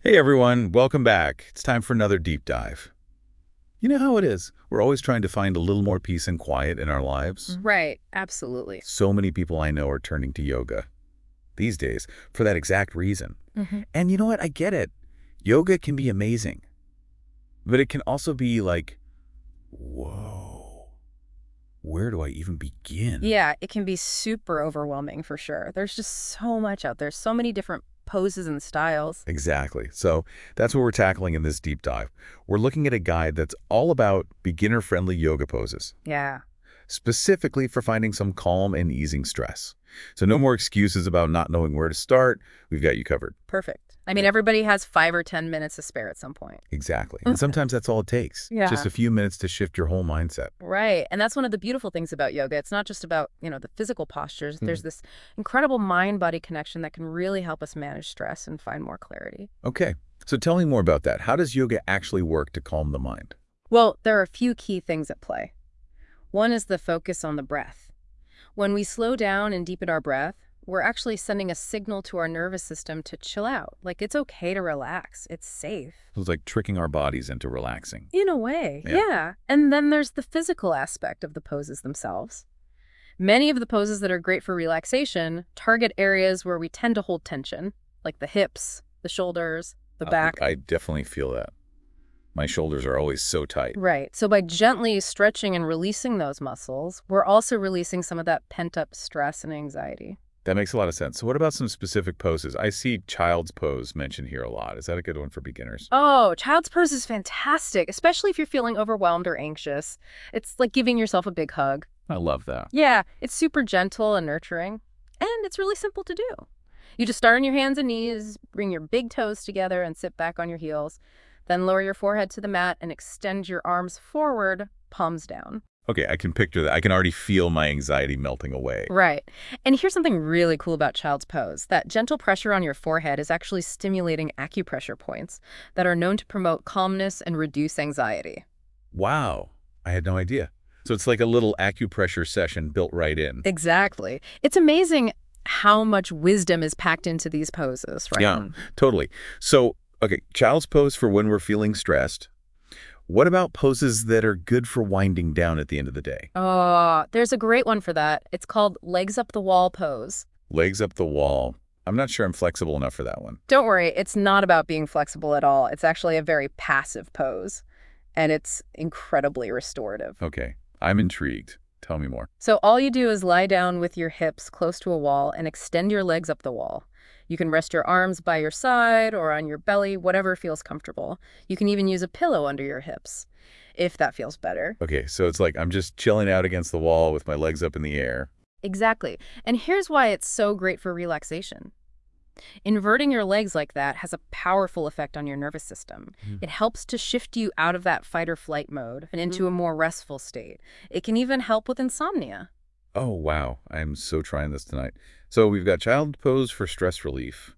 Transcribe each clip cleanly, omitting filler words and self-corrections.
Hey everyone, welcome back. It's time for another deep dive. You know how it is. We're always trying to find a little more peace and quiet in our lives. Right, absolutely. So many people I know are turning to yoga these days for that exact reason. hmm And you know what? I get it. Yoga can be amazing, but it can also be like, whoa, where do I even begin? Yeah, it can be super overwhelming for sure. There's just so much out there, so many different poses and styles. Exactly. So that's what we're tackling in this deep dive. We're looking at a guide that's all about beginner-friendly yoga poses, Yeah, specifically for finding some calm and easing stress. So no more excuses about not knowing where to start. We've got you covered. perfect. I mean, Right. everybody has 5 or 10 minutes to spare at some point. Exactly. And sometimes that's all it takes. Just Yeah. a few minutes to shift your whole mindset. Right. And that's one of the beautiful things about yoga. It's not just about, the physical postures. Hmm. There's this incredible mind-body connection that can really help us manage stress and find more clarity. Okay. So tell me more about that. How does yoga actually work to calm the mind? Well, there are a few key things at play. One is the focus on the breath. When we slow down and deepen our breath, we're actually sending a signal to our nervous system to chill out. Like, it's okay to relax. It's safe. So it's like tricking our bodies into relaxing. In a way, Yeah. yeah. And then there's the physical aspect of the poses themselves. Many of the poses that are great for relaxation target areas where we tend to hold tension, like the hips, the shoulders, the back. I definitely feel that. My shoulders are always so tight. Right. So by gently stretching and releasing those muscles, we're also releasing some of that pent-up stress and anxiety. That makes a lot of sense. So what about some specific poses? I see child's pose mentioned here a lot. Is that a good one for beginners? Oh, child's pose is fantastic, especially if you're feeling overwhelmed or anxious. It's like giving yourself a big hug. I love that. Yeah, it's super gentle and nurturing, and it's really simple to do. You just start on your hands and knees, bring your big toes together and sit back on your heels. Then lower your forehead to the mat and extend your arms forward, palms down. Okay, I can picture that. I can already feel my anxiety melting away. Right. And here's something really cool about child's pose. That gentle pressure on your forehead is actually stimulating acupressure points that are known to promote calmness and reduce anxiety. Wow, I had no idea. So it's like a little acupressure session built right in. Exactly. It's amazing how much wisdom is packed into these poses, right? Yeah, totally. So, okay, child's pose for when we're feeling stressed. What about poses that are good for winding down at the end of the day? Oh, there's a great one for that. It's called legs up the wall pose. Legs up the wall. I'm not sure I'm flexible enough for that one. Don't worry, it's not about being flexible at all. It's actually a very passive pose, and it's incredibly restorative. Okay, I'm intrigued. Tell me more. So all you do is lie down with your hips close to a wall and extend your legs up the wall. You can rest your arms by your side or on your belly, whatever feels comfortable. You can even use a pillow under your hips, if that feels better. Okay, so it's like I'm just chilling out against the wall with my legs up in the air. Exactly. And here's why it's so great for relaxation. Inverting your legs like that has a powerful effect on your nervous system. Mhm. It helps to shift you out of that fight or flight mode and into a more restful state. It can even help with insomnia. Oh, wow. I'm so trying this tonight. So we've got child pose for stress relief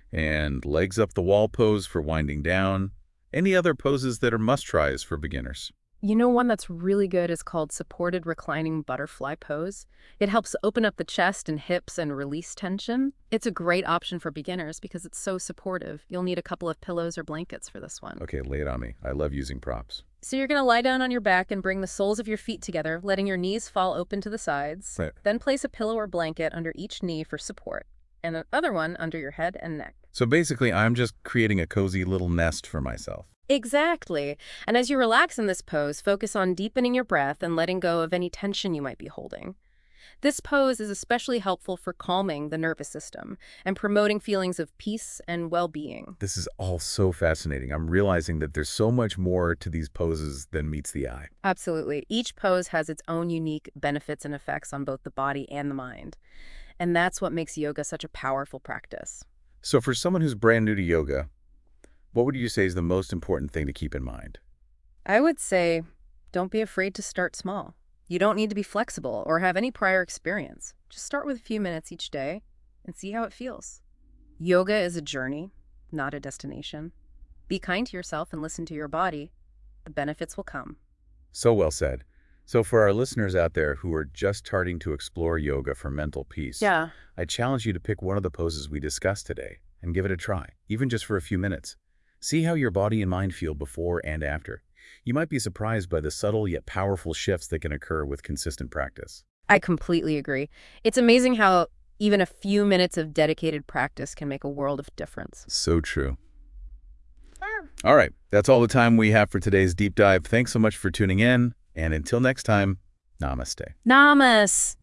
and legs up the wall pose for winding down. Any other poses that are must-tries for beginners? You know, one that's really good is called supported reclining butterfly pose. It helps open up the chest and hips and release tension. It's a great option for beginners because it's so supportive. You'll need a couple of pillows or blankets for this one. Okay, lay it on me. I love using props. So you're going to lie down on your back and bring the soles of your feet together, letting your knees fall open to the sides. Right. Then place a pillow or blanket under each knee for support, and another one under your head and neck. So basically, I'm just creating a cozy little nest for myself. Exactly. And as you relax in this pose, focus on deepening your breath and letting go of any tension you might be holding. This pose is especially helpful for calming the nervous system and promoting feelings of peace and well-being. This is all so fascinating. I'm realizing that there's so much more to these poses than meets the eye. Absolutely. Each pose has its own unique benefits and effects on both the body and the mind. And that's what makes yoga such a powerful practice. So for someone who's brand new to yoga, what would you say is the most important thing to keep in mind? I would say, don't be afraid to start small. You don't need to be flexible or have any prior experience. Just start with a few minutes each day and see how it feels. Yoga is a journey, not a destination. Be kind to yourself and listen to your body. The benefits will come. So well said. So for our listeners out there who are just starting to explore yoga for mental peace, Yeah. I challenge you to pick one of the poses we discussed today and give it a try, even just for a few minutes. See how your body and mind feel before and after. You might be surprised by the subtle yet powerful shifts that can occur with consistent practice. I completely agree. It's amazing how even a few minutes of dedicated practice can make a world of difference. So true. All right, that's all the time we have for today's deep dive. Thanks so much for tuning in, and until next time, namaste. Namas.